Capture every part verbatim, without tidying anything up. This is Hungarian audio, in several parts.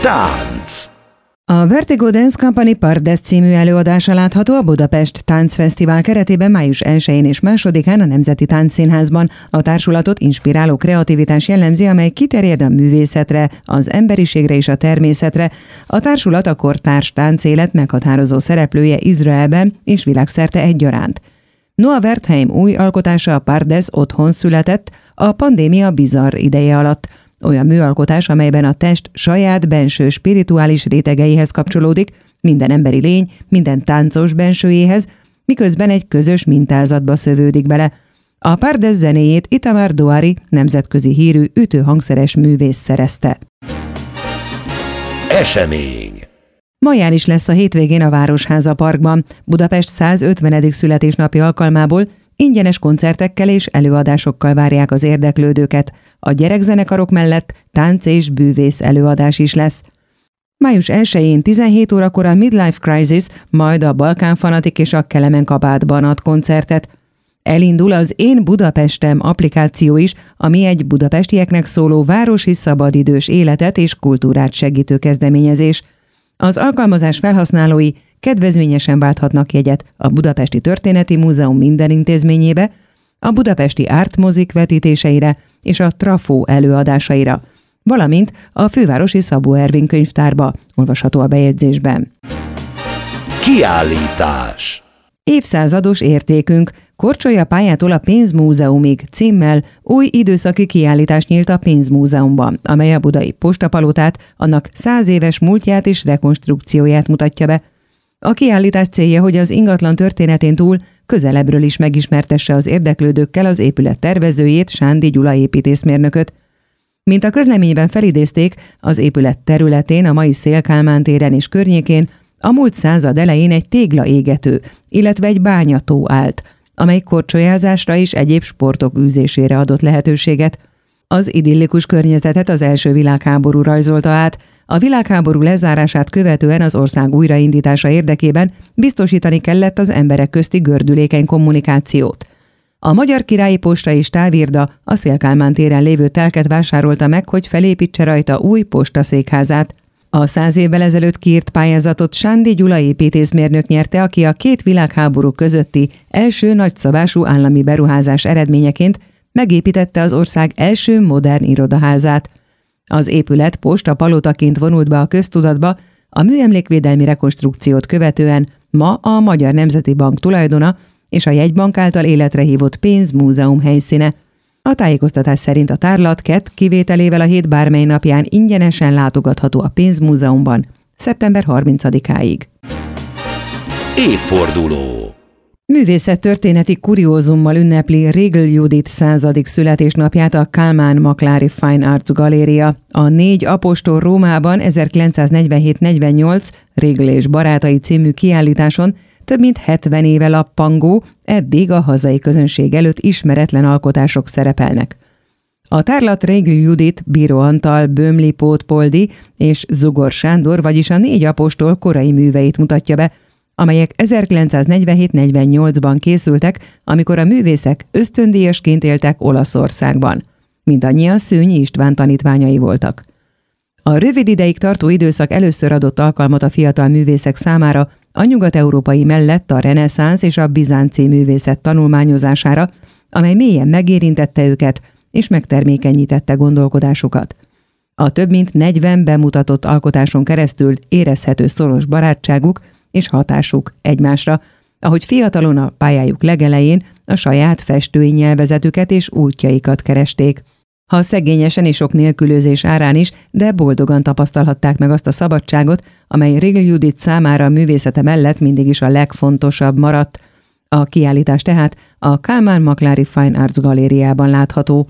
Tánc. A Vertigo Dance Company Pardes című előadása látható a Budapest Táncfesztivál keretében május elsején és másodikán a Nemzeti Táncszínházban. A társulatot inspiráló kreativitás jellemzi, amely kiterjed a művészetre, az emberiségre és a természetre. A társulat a kortárs táncélet meghatározó szereplője Izraelben és világszerte egyaránt. Noah Wertheim új alkotása, a Pardes otthon született a pandémia bizarr ideje alatt. Olyan műalkotás, amelyben a test saját benső spirituális rétegeihez kapcsolódik, minden emberi lény, minden táncos bensőjéhez, miközben egy közös mintázatba szövődik bele. A Pardes zenéjét Itamar Douari, nemzetközi hírű ütőhangszeres művész szerezte. Esemény. Maján is lesz a hétvégén a Városháza Parkban. Budapest százötvenedik születésnapi alkalmából ingyenes koncertekkel és előadásokkal várják az érdeklődőket. A gyerekzenekarok mellett tánc és bűvész előadás is lesz. május elsején tizenhét órakor a Midlife Crisis, majd a Balkán Fanatik és a Kelemen kabátban ad koncertet. Elindul az Én Budapestem applikáció is, ami egy budapestieknek szóló városi szabadidős életet és kultúrát segítő kezdeményezés. Az alkalmazás felhasználói kedvezményesen válthatnak jegyet a Budapesti Történeti Múzeum minden intézményébe, a budapesti ártmozik vetítéseire és a Trafó előadásaira, valamint a fővárosi Szabó Ervin könyvtárba, olvasható a bejegyzésben. Kiállítás. Évszázados értékünk, Korcsolya pályától a Pénzmúzeumig címmel új időszaki kiállítás nyílt a Pénzmúzeumban, amely a budai postapalotát, annak száz éves múltját és rekonstrukcióját mutatja be. A kiállítás célja, hogy az ingatlan történetén túl közelebbről is megismertesse az érdeklődőkkel az épület tervezőjét, Sándi Gyula építészmérnököt. Mint a közleményben felidézték, az épület területén, a mai Széll-Kálmán téren és környékén a múlt század elején egy téglaégető, illetve egy bányató állt, amely korcsolyázásra és egyéb sportok űzésére adott lehetőséget. Az idillikus környezetet az első világháború rajzolta át. A világháború lezárását követően az ország újraindítása érdekében biztosítani kellett az emberek közti gördülékeny kommunikációt. A Magyar Királyi Posta és Távirda a Széll-Kálmán téren lévő telket vásárolta meg, hogy felépítse rajta új postaszékházát. A száz évvel ezelőtt kiírt pályázatot Sándi Gyula építészmérnök nyerte, aki a két világháború közötti első nagyszabású állami beruházás eredményeként megépítette az ország első modern irodaházát. Az épület postapalotaként vonult be a köztudatba, a műemlékvédelmi rekonstrukciót követően ma a Magyar Nemzeti Bank tulajdona és a jegybank által életre hívott Pénzmúzeum helyszíne. A tájékoztatás szerint a tárlat kett kivételével a hét bármely napján ingyenesen látogatható a Pénzmúzeumban szeptember harmincadikáig. Évforduló. Művészettörténeti kuriózummal ünnepli Régl Judit századik születésnapját a Kálmán-Makláry Fine Arts Galéria. A Négy apostol Rómában ezerkilencszáznegyvenhét negyvennyolc Régl és barátai című kiállításon több mint hetven éve lappangó, eddig a hazai közönség előtt ismeretlen alkotások szerepelnek. A tárlat Régl Judit, Bíró Antal, Bömli Pót Poldi és Zugor Sándor, vagyis a négy apostol korai műveit mutatja be, amelyek ezerkilencszáznegyvenhét negyvennyolcban készültek, amikor a művészek ösztöndíjasként éltek Olaszországban. Mindannyian Szőnyi István tanítványai voltak. A rövid ideig tartó időszak először adott alkalmat a fiatal művészek számára a nyugat-európai mellett a reneszánsz és a bizánci művészet tanulmányozására, amely mélyen megérintette őket és megtermékenyítette gondolkodásukat. A több mint negyven bemutatott alkotáson keresztül érezhető szoros barátságuk és hatásuk egymásra, ahogy fiatalon a pályájuk legelején a saját festői nyelvezetüket és útjaikat keresték. Ha szegényesen és sok nélkülözés árán is, de boldogan tapasztalhatták meg azt a szabadságot, amely Régl Judit számára a művészete mellett mindig is a legfontosabb maradt. A kiállítás tehát a Kálmán-Makláry Fine Arts Galériában látható.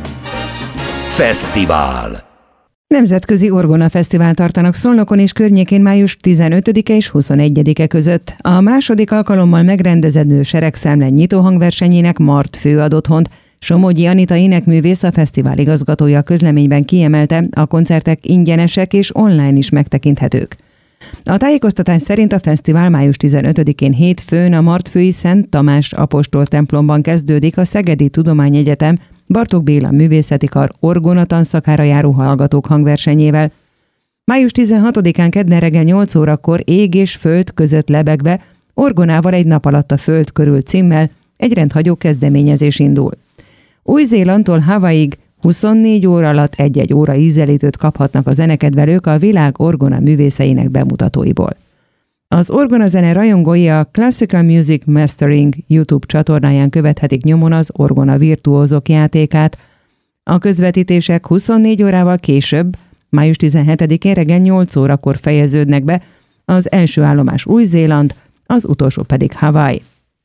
Fesztivál. Nemzetközi Orgona Fesztivál tartanak Szolnokon és környékén május tizenötödike és huszonegyedike között. A második alkalommal megrendezendő seregszámle nyitóhangversenyének Mart fő ad otthont. Somogyi Anita énekművész, a fesztivál igazgatója a közleményben kiemelte, a koncertek ingyenesek és online is megtekinthetők. A tájékoztatás szerint a fesztivál május tizenötödikén hétfőn a Martfői Szent Tamás apostol templomban kezdődik a Szegedi Tudományegyetem Bartók Béla Művészeti Kar orgona tanszakára járó hallgatók hangversenyével. május tizenhatodikán kedden reggel nyolc órakor Ég és föld között lebegve, orgonával egy nap alatt a föld körül címmel egy rendhagyó kezdeményezés indul. Új-Zélandtól Hawaiig huszonnégy óra alatt egy-egy óra ízelítőt kaphatnak a zenekedvelők a világ orgona művészeinek bemutatóiból. Az orgonazene rajongói a Classical Music Mastering YouTube csatornáján követhetik nyomon az orgona virtuózok játékát. A közvetítések huszonnégy órával később, május tizenhetedikén reggel nyolc órakor fejeződnek be, az első állomás Új-Zéland, az utolsó pedig Hawaii.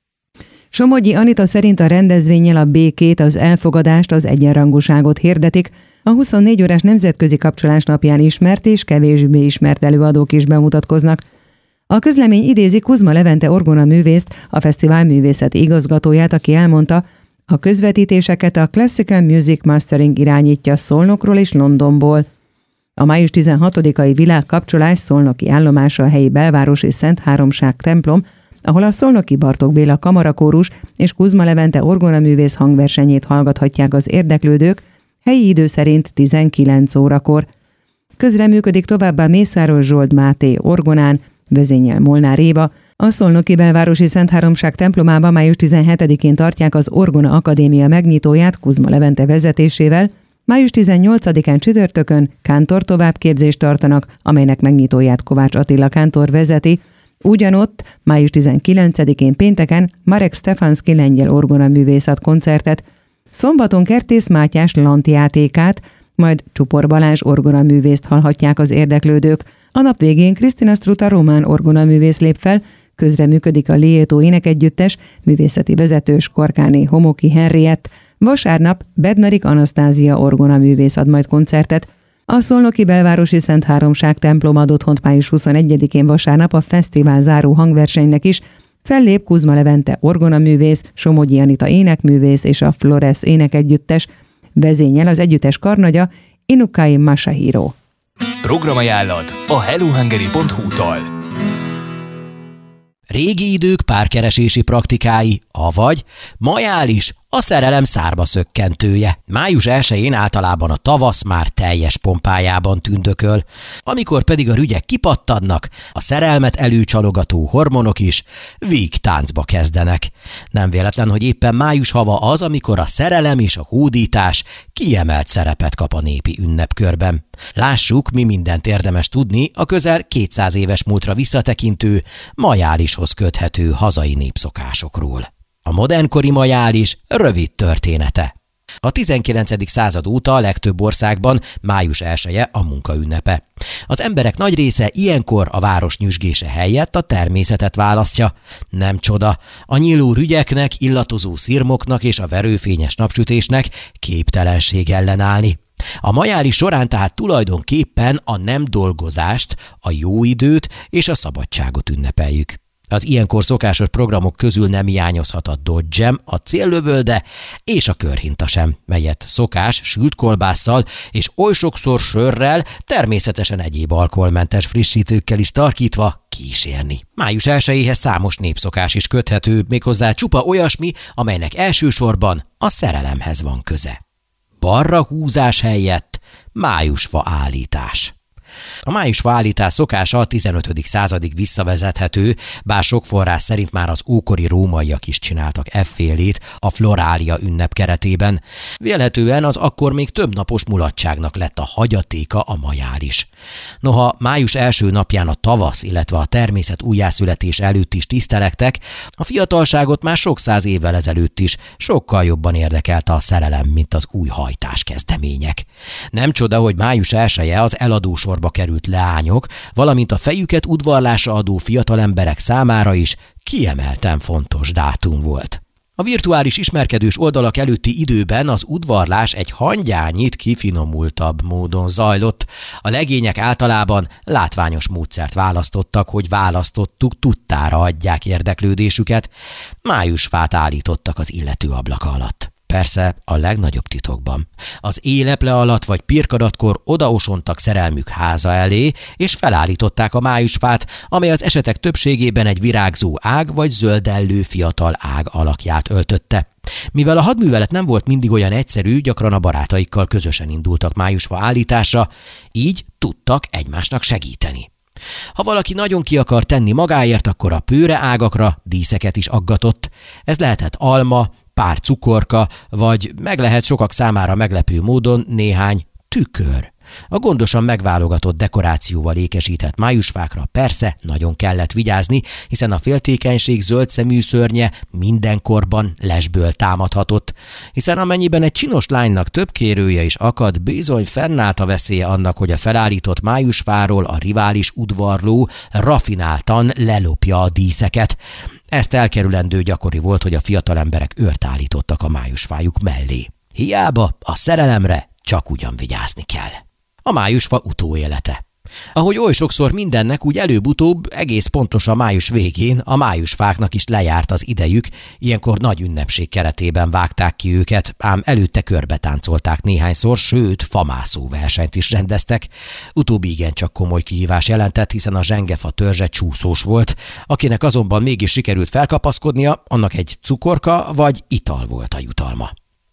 Somogyi Anita szerint a rendezvénnyel a békét, az elfogadást, az egyenrangúságot hirdetik, a huszonnégy órás nemzetközi kapcsolás napján ismert és kevésbé ismert előadók is bemutatkoznak. A közlemény idézi Kuzma Levente orgona művészt, a fesztivál művészeti igazgatóját, aki elmondta, a közvetítéseket a Classical Music Mastering irányítja Szolnokról és Londonból. A május tizenhatodikai világkapcsolás szolnoki állomása a helyi belvárosi Szent Háromság templom, ahol a szolnoki Bartók Béla kamarakórus és Kuzma Levente orgonaművész hangversenyét hallgathatják az érdeklődők, helyi idő szerint tizenkilenc órakor. Közreműködik továbbá Mészáros Zsolt Máté orgonán, vezényel Molnár Éva. A szolnoki belvárosi Szent Háromság templomában május tizenhetedikén tartják az Orgona Akadémia megnyitóját Kuzma Levente vezetésével, május tizennyolcadikán csütörtökön kántor továbbképzést tartanak, amelynek megnyitóját Kovács Attila kántor vezeti. Ugyanott május tizenkilencedikén pénteken Marek Stefanski lengyel orgonaművészet koncertet, szombaton Kertész Mátyás lantjátékát, majd Csupor Balázs orgonaművészt hallhatják az érdeklődők. A nap végén Krisztina Struta román orgonaművész lép fel, közreműködik a Lieto énekegyüttes, művészeti vezető Skorkáné Homoki Henriett, vasárnap Bednarik Anasztázia orgonaművész ad majd koncertet. A szolnoki belvárosi Szent Háromság templom ad otthont május huszonegyedikén vasárnap a fesztivál záró hangversenynek is, fellép Kuzma Levente orgonaművész, Somogyi Anita énekművész és a Flores énekegyüttes, vezényel az együttes karnagya Inukai Masahiro. Programajánlat a hellohungary pont hu-tól. Régi idők párkeresési praktikái, avagy majális a szerelem szárba szökkentője. május elsején általában a tavasz már teljes pompájában tündököl, amikor pedig a rügyek kipattannak, a szerelmet előcsalogató hormonok is vígtáncba kezdenek. Nem véletlen, hogy éppen május hava az, amikor a szerelem és a hódítás kiemelt szerepet kap a népi ünnepkörben. Lássuk, mi mindent érdemes tudni a közel kétszáz éves múltra visszatekintő, majálishoz köthető hazai népszokásokról. A modernkori majális rövid története. A tizenkilencedik század óta a legtöbb országban május elseje a munkaünnepe. Az emberek nagy része ilyenkor a város nyüzsgése helyett a természetet választja. Nem csoda, a nyíló rügyeknek, illatozó szirmoknak és a verőfényes napsütésnek képtelenség ellenállni. A majális során tehát tulajdonképpen a nem dolgozást, a jó időt és a szabadságot ünnepeljük. Az ilyenkor szokásos programok közül nem hiányozhat a Dodgem, a céllövölde és a körhinta sem, melyet szokás sült kolbásszal és oly sokszor sörrel, természetesen egyéb alkoholmentes frissítőkkel is tarkítva kísérni. május elsejéhez számos népszokás is köthető, méghozzá csupa olyasmi, amelynek elsősorban a szerelemhez van köze. Barra húzás helyett májusfa állítás. A májusfa állítás szokása a tizenötödik századig visszavezethető, bár sok forrás szerint már az ókori rómaiak is csináltak effélét a Florália ünnep keretében. Vélhetően az akkor még több napos mulatságnak lett a hagyatéka a majális. Noha május első napján a tavasz, illetve a természet újjászületés előtt is tisztelektek, a fiatalságot már sok száz évvel ezelőtt is sokkal jobban érdekelte a szerelem, mint az új hajtás kezdemények. Nem csoda, hogy május elseje az eladósorba került leányok, valamint a fejüket udvarlásra adó fiatal emberek számára is kiemelten fontos dátum volt. A virtuális ismerkedős oldalak előtti időben az udvarlás egy hangyányit kifinomultabb módon zajlott. A legények általában látványos módszert választottak, hogy választottuk tudtára adják érdeklődésüket. Májusfát állítottak az illető ablaka alatt. persze a legnagyobb titokban. Az éleple alatt vagy pirkadatkor odaosontak szerelmük háza elé, és felállították a májusfát, amely az esetek többségében egy virágzó ág vagy zöldellő fiatal ág alakját öltötte. Mivel a hadművelet nem volt mindig olyan egyszerű, gyakran a barátaikkal közösen indultak májusfa állításra, így tudtak egymásnak segíteni. Ha valaki nagyon ki akar tenni magáért, akkor a pőre ágakra díszeket is aggatott. Ez lehetett alma, pár cukorka, vagy meg lehet sokak számára meglepő módon néhány tükör. A gondosan megválogatott dekorációval ékesített májusfákra persze nagyon kellett vigyázni, hiszen a féltékenység zöldszemű szörnye mindenkorban lesből támadhatott, hiszen amennyiben egy csinos lánynak több kérője is akad, bizony fennállt a veszélye annak, hogy a felállított májusfáról a rivális udvarló rafináltan lelopja a díszeket. Ezt elkerülendő gyakori volt, hogy a fiatal emberek őrt állítottak a májusfájuk mellé. Hiába a szerelemre csak ugyan vigyázni kell. A májusfa utóélete. Ahogy oly sokszor mindennek, úgy előbb-utóbb egész pontosan május végén a májusfáknak is lejárt az idejük, ilyenkor nagy ünnepség keretében vágták ki őket, ám előtte körbe táncolták néhányszor, sőt, famászó versenyt is rendeztek. Utóbbi igencsak komoly kihívás jelentett, hiszen a zsengefa törzse csúszós volt, akinek azonban mégis sikerült felkapaszkodnia, annak egy cukorka vagy ital volt a jutalma.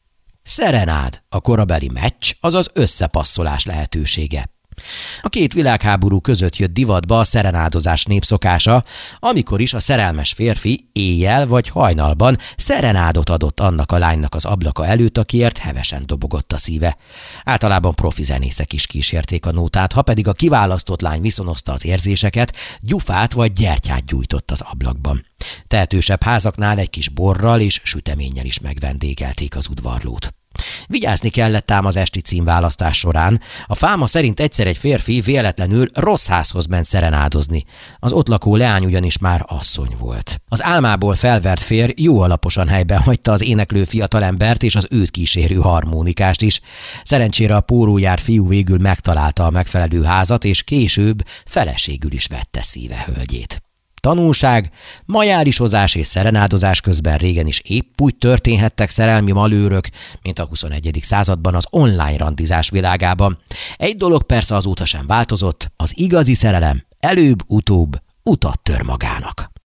Szerenád, a korabeli meccs, azaz összepasszolás lehetősége. A két világháború között jött divatba a szerenádozás népszokása, amikor is a szerelmes férfi éjjel vagy hajnalban szerenádot adott annak a lánynak az ablaka előtt, akiért hevesen dobogott a szíve. Általában profi zenészek is kísérték a nótát, ha pedig a kiválasztott lány viszonozta az érzéseket, gyufát vagy gyertyát gyújtott az ablakban. Tehetősebb házaknál egy kis borral és süteménnyel is megvendégelték az udvarlót. Vigyázni kellett ám az esti címválasztás során. A fáma szerint egyszer egy férfi véletlenül rossz házhoz ment szerenádozni. Az ott lakó leány ugyanis már asszony volt. Az álmából felvert férj jó alaposan helyben hagyta az éneklő fiatalembert és az őt kísérő harmónikást is. Szerencsére a pórójár fiú végül megtalálta a megfelelő házat, és később feleségül is vette szíve hölgyét. Tanulság, majárisozás és szerenádozás közben régen is épp úgy történhettek szerelmi malőrök, mint a huszonegyedik században az online randizás világában. Egy dolog persze azóta sem változott, az igazi szerelem előbb-utóbb utat tör magának.